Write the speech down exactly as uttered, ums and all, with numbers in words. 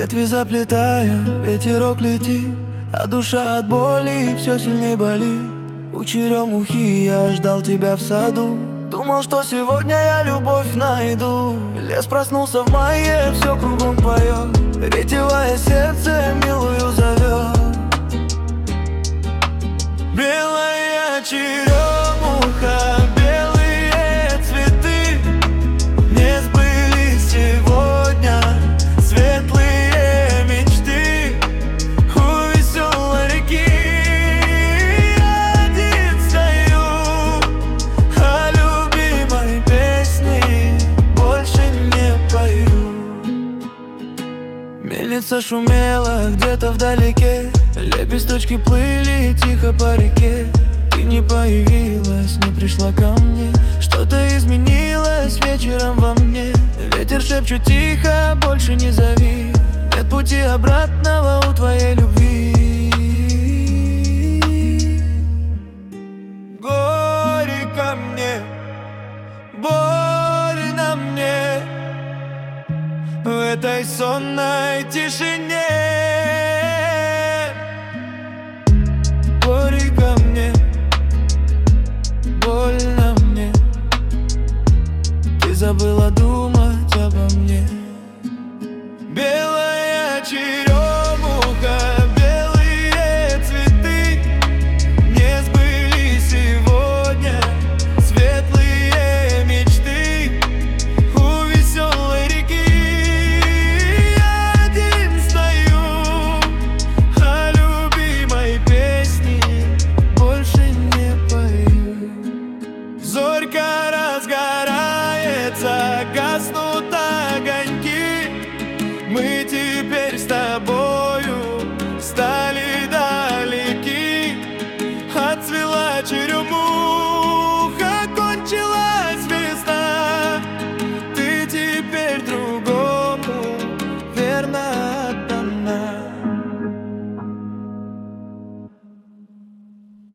ветви заплетая, ветерок летит, а душа от боли все сильнее болит. У черемухи я ждал тебя в саду, думал, что сегодня я любовь найду. Лес проснулся в мае, все кругом поет, ретевое сердце милую зовет. Белая черемуха, белые цветы не сбылись сегодня, светлые мечты у веселой реки. Один стою, а любимой песни больше не пою. Мельница шумела где-то вдалеке, лепесточки плыли тихо по реке. Ты не появилась, не пришла ко мне, что-то изменилось вечером во мне. Ветер шепчет тихо, больше не зови, нет пути обратного у твоей любви.